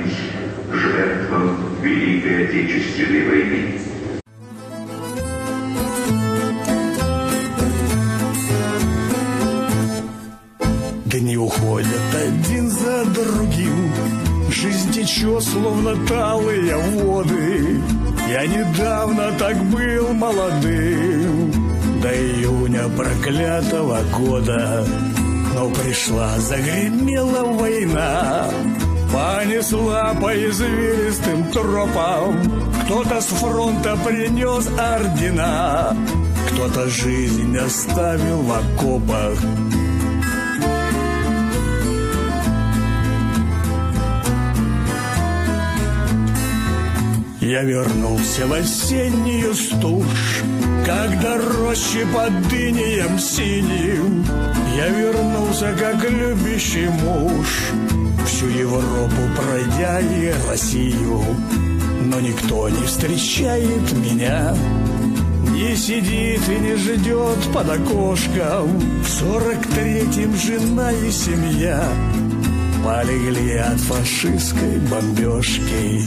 память жертвам Великой Отечественной войны. Дни уходят один за другим, жизнь течет, словно талые воды. Я недавно так был молодым, до июня проклятого года. Но пришла, загремела война, понесла по извилистым тропам. Кто-то с фронта принес ордена, кто-то жизнь оставил в окопах. Я вернулся в осеннюю стужь, когда рощи под инеем синим. Я вернулся, как любящий муж, всю Европу пройдя и Россию. Но никто не встречает меня, не сидит и не ждет под окошком. В 43-м жена и семья полегли от фашистской бомбежки.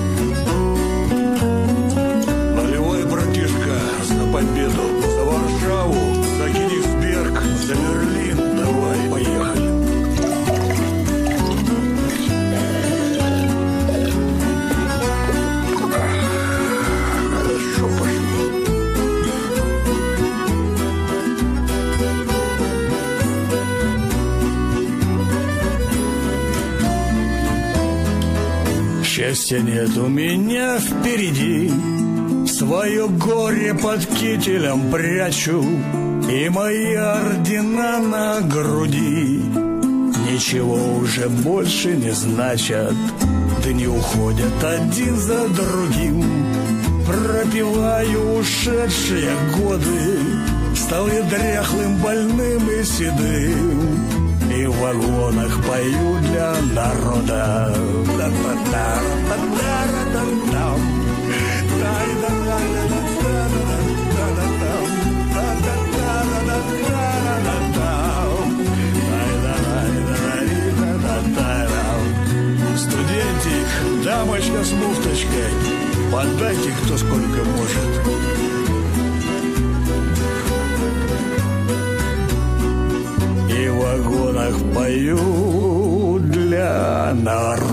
За победу, за Варшаву, за Кенигсберг, за Берлин. Давай, поехали. Хорошо пошло. Счастья нет у меня впереди, свое горе под кителем прячу, и мои ордена на груди ничего уже больше не значат. Дни уходят один за другим, пропиваю ушедшие годы. Стал я дряхлым, больным и седым, и в вагонах пою для народа. Студентик, дамочка с муфточкой, поддайте кто сколько может. И в вагонах пою для народа.